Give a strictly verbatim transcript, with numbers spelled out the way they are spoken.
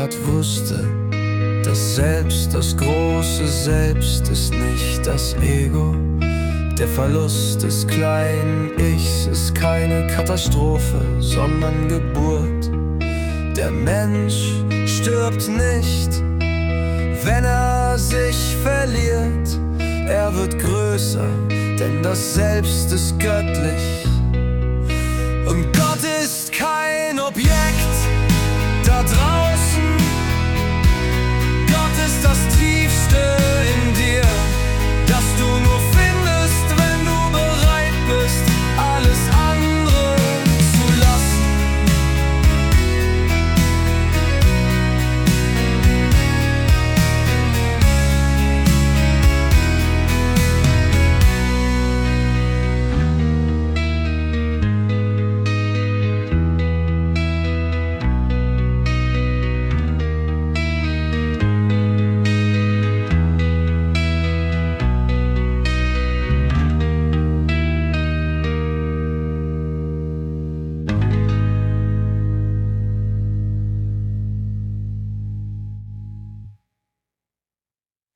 Descartes wusste, dass selbst das große Selbst ist nicht das Ego. Der Verlust des kleinen Ichs ist keine Katastrophe, sondern Geburt. Der Mensch stirbt nicht, wenn er sich verliert. Er wird größer, denn das Selbst ist göttlich. Und Gott